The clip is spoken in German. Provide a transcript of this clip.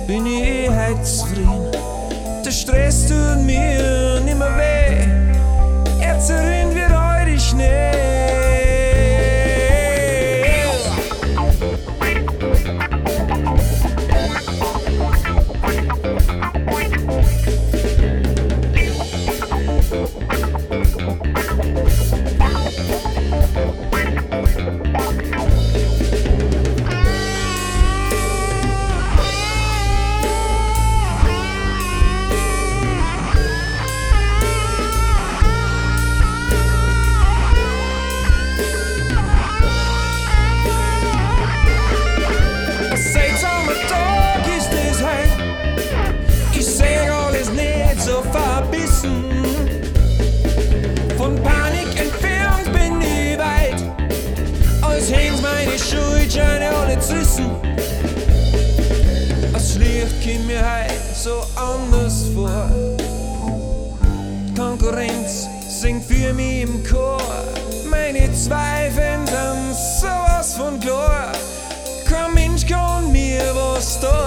bin ich heute zufrieden. Der Stress tut mir nimmer weh, er zerrinnt wie heute Schnee. Von Panik entfernt bin ich weit, als hängen meine Schuldscheine alle zerrissen. Das Licht kommt mir heut so anders vor. Konkurrenz singt für mich im Chor, meine Zweifel sind sowas von klar. Kein Mensch kann mir was da.